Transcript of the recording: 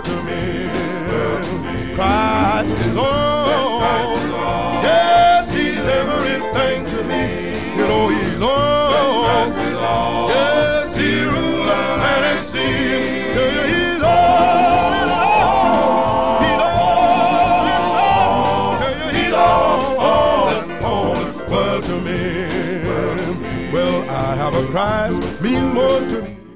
to me. Christ is all. Yes, he's everything to me. You know he's all. Yes, he rules and he sees. He's all in all. He's all in all. He's all in all to me. Well, I have a Christ means more to me.